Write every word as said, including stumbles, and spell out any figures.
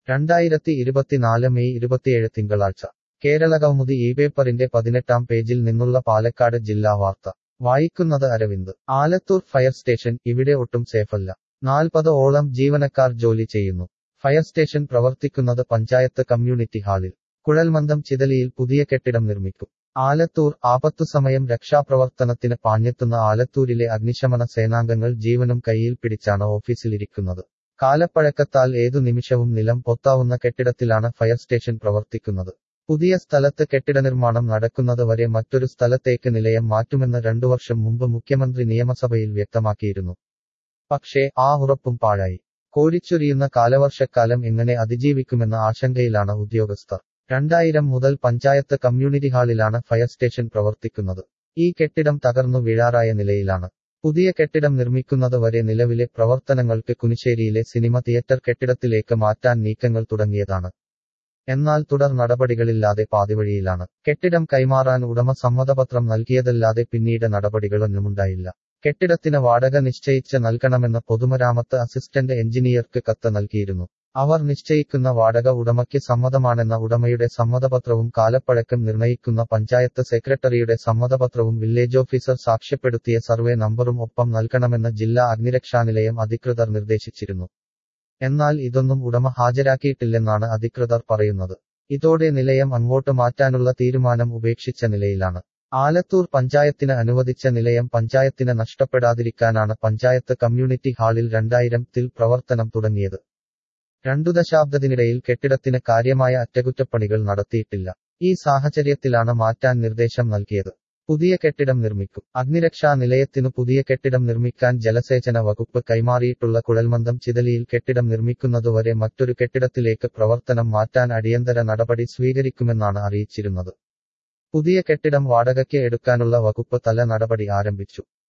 രണ്ടായിരത്തി ഇരുപത്തിനാല് മെയ് ഇരുപത്തിയേഴ് തിങ്കളാഴ്ച കേരളകൗമുദി ഈ പേപ്പറിന്റെ പതിനെട്ടാം പേജിൽ നിന്നുള്ള പാലക്കാട് ജില്ലാ വാർത്ത വായിക്കുന്നത് അരവിന്ദ്. ആലത്തൂർ ഫയർ സ്റ്റേഷൻ ഇവിടെ ഒട്ടും സേഫല്ല. നാൽപ്പത് ഓളം ജീവനക്കാർ ജോലി ചെയ്യുന്നു. ഫയർ സ്റ്റേഷൻ പ്രവർത്തിക്കുന്നത് പഞ്ചായത്ത് കമ്മ്യൂണിറ്റി ഹാളിൽ. കുഴൽമന്ദം ചിതലിയിൽ പുതിയ കെട്ടിടം നിർമ്മിക്കും. ആലത്തൂർ ആപത്തുസമയം രക്ഷാപ്രവർത്തനത്തിന് പാഞ്ഞെത്തുന്ന ആലത്തൂരിലെ അഗ്നിശമന സേനാംഗങ്ങൾ ജീവനും കൈയിൽ പിടിച്ചാണ് ഓഫീസിലിരിക്കുന്നത്. കാലപ്പഴക്കത്താൽ ഏതു നിമിഷവും നിലം പൊത്താവുന്ന കെട്ടിടത്തിലാണ് ഫയർ സ്റ്റേഷൻ പ്രവർത്തിക്കുന്നത്. പുതിയ സ്ഥലത്ത് കെട്ടിടനിർമ്മാണം നടക്കുന്നത് വരെ മറ്റൊരു സ്ഥലത്തേക്ക് നിലയം മാറ്റുമെന്ന് രണ്ടു വർഷം മുമ്പ് മുഖ്യമന്ത്രി നിയമസഭയിൽ വ്യക്തമാക്കിയിരുന്നു. പക്ഷേ ആ ഉറപ്പും പാഴായി. കോരിച്ചൊരിയുന്ന കാലവർഷക്കാലം എങ്ങനെ അതിജീവിക്കുമെന്ന ആശങ്കയിലാണ് ഉദ്യോഗസ്ഥർ. രണ്ടായിരം മുതൽ പഞ്ചായത്ത് കമ്മ്യൂണിറ്റി ഹാളിലാണ് ഫയർ സ്റ്റേഷൻ പ്രവർത്തിക്കുന്നത്. ഈ കെട്ടിടം തകർന്നു വീഴാറായ നിലയിലാണ്. പുതിയ കെട്ടിടം നിർമ്മിക്കുന്നത് വരെ നിലവിലെ പ്രവർത്തനങ്ങൾക്ക് കുനിശ്ശേരിയിലെ സിനിമ തിയേറ്റർ കെട്ടിടത്തിലേക്ക് മാറ്റാൻ നീക്കങ്ങൾ തുടങ്ങിയതാണ്. എന്നാൽ തുടർ നടപടികളില്ലാതെ പാതിവഴിയിലാണ്. കെട്ടിടം കൈമാറാൻ ഉടമ സമ്മതപത്രം നൽകിയതല്ലാതെ പിന്നീട് നടപടികളൊന്നുമുണ്ടായില്ല. കെട്ടിടത്തിന് വാടക നിശ്ചയിച്ച് നൽകണമെന്ന് പൊതുമരാമത്ത് അസിസ്റ്റന്റ് എഞ്ചിനീയർക്ക് കത്ത് നൽകിയിരുന്നു. അവർ നിശ്ചയിക്കുന്ന വാടക ഉടമയ്ക്ക് സമ്മതമാണെന്ന ഉടമയുടെ സമ്മതപത്രവും കാലപ്പഴക്കം നിർണയിക്കുന്ന പഞ്ചായത്ത് സെക്രട്ടറിയുടെ സമ്മതപത്രവും വില്ലേജ് ഓഫീസർ സാക്ഷ്യപ്പെടുത്തിയ സർവേ നമ്പറും ഒപ്പം നൽകണമെന്ന് ജില്ലാ അഗ്നിരക്ഷാനിലയം അധികൃതർ നിർദ്ദേശിച്ചിരുന്നു. എന്നാൽ ഇതൊന്നും ഉടമ ഹാജരാക്കിയിട്ടില്ലെന്നാണ് അധികൃതർ പറയുന്നത്. ഇതോടെ നിലയം അങ്ങോട്ട് മാറ്റാനുള്ള തീരുമാനം ഉപേക്ഷിച്ച നിലയിലാണ്. ആലത്തൂർ പഞ്ചായത്തിന് അനുവദിച്ച നിലയം പഞ്ചായത്തിന് നഷ്ടപ്പെടാതിരിക്കാനാണ് പഞ്ചായത്ത് കമ്മ്യൂണിറ്റി ഹാളിൽ രണ്ടായിരത്തിൽ പ്രവർത്തനം തുടങ്ങിയത്. രണ്ടു ദശാബ്ദത്തിനിടയിൽ കെട്ടിടത്തിന് കാര്യമായ അറ്റകുറ്റപ്പണികൾ നടത്തിയിട്ടില്ല. ഈ സാഹചര്യത്തിലാണ് മാറ്റാൻ നിർദ്ദേശം നൽകിയത്. പുതിയ കെട്ടിടം നിർമ്മിക്കും. അഗ്നിരക്ഷാ നിലയത്തിനു പുതിയ കെട്ടിടം നിർമ്മിക്കാൻ ജലസേചന വകുപ്പ് കൈമാറിയിട്ടുള്ള കുഴൽമന്ദം ചിതലിയിൽ കെട്ടിടം നിർമ്മിക്കുന്നതുവരെ മറ്റൊരു കെട്ടിടത്തിലേക്ക് പ്രവർത്തനം മാറ്റാൻ അടിയന്തര നടപടി സ്വീകരിക്കുമെന്നാണ് അറിയിച്ചിരുന്നത്. പുതിയ കെട്ടിടം വാടകയ്ക്ക് എടുക്കാനുള്ള വകുപ്പ് തല നടപടി ആരംഭിച്ചു.